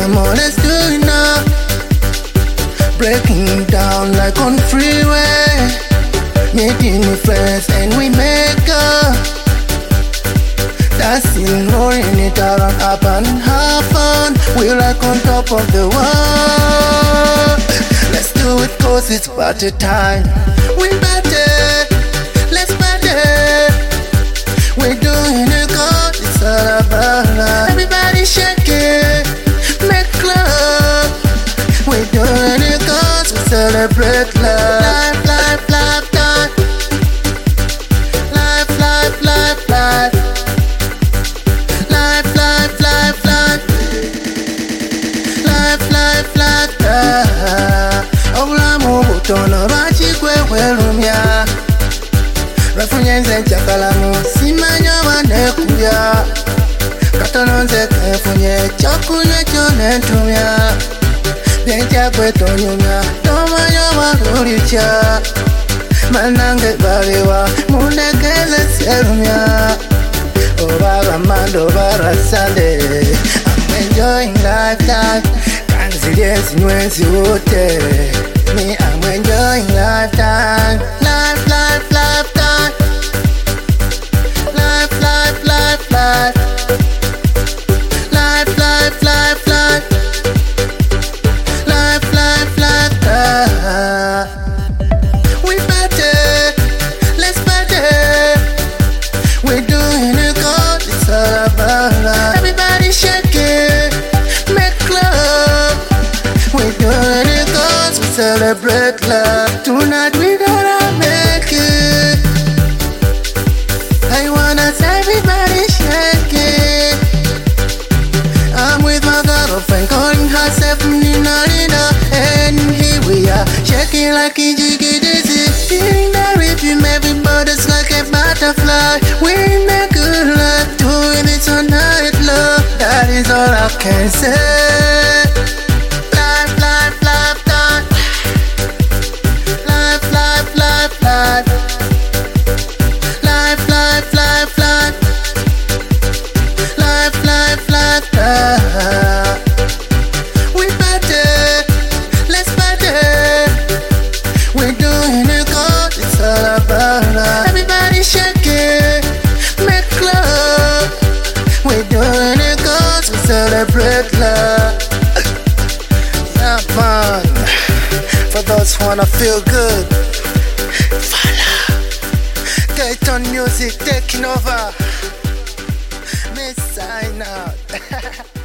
Come on, let's do it now. Breaking down like on freeway, making new friends and we make up. Dancing, rolling it around, up and have fun. We're like on top of the world. Let's do it cause it's party time. We party, let's party. We're doing it cause it's all about love. Everybody shake it, make love. We're doing it cause we celebrate love. Life, life, life, life. Life, life, life, life. Life, life, life, life. Life, life, life, life. Obulamu butono lwakigwe bwerumya. Lwafunye nze njakalamu simanya banekubya. Katono nze kenfunye ekyokunywa ekyo nentumya. Byenkyagwe tonyumya tomanya balulikya. Bannange baliwa mundekeze serumya. Oba Monday, oba Sunday, I'm enjoying life, life. Kanzilye zinywe nziwute. Me, I'm enjoying lifetime. Life, life, lifetime. Life, life, life, life. Life, life, life, life. Life, life, life, life. We party, let's party. We're doing it cause it's all about love. Everybody shake it, make love. We're doing it cause we celebrate love. Tonight we gonna make it. I wanna see everybody shake it. I'm with my girlfriend calling herself Nina Nina. And here we are, shaking like a jiggy dizzy. Feeling the rhythm, everybody's like a butterfly. We make good love, doing it all night, love. That is all I can say. Life, life, life, life. Life, life, life, life. Life, life, life, life. Life, life, life, life. We party, let's party. We're doing it cause it's all about love. Everybody shake it, make love. We're doing it cause we celebrate love. Yeah, man. For those who wanna feel good, Fala. Dayton Music taking over. Me sign out.